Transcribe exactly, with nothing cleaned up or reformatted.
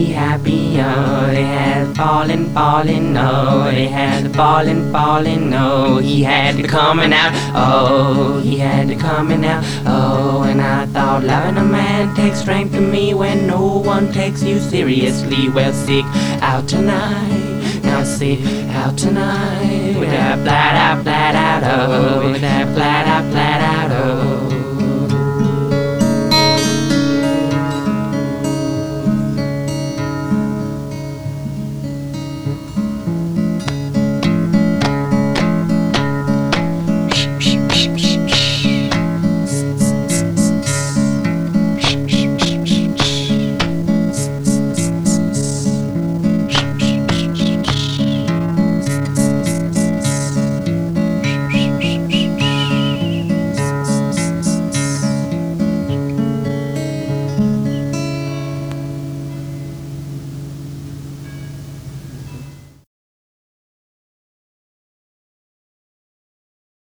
happy, happy, oh, they had fallen, fallen, oh, they had fallen, fallen, oh, he had to coming out, oh, he had to coming out, oh, and I thought loving a man takes strength to me when no one takes you seriously. Well, sick out tonight, now sick out tonight, with that flat out, flat out, oh, with that flat out.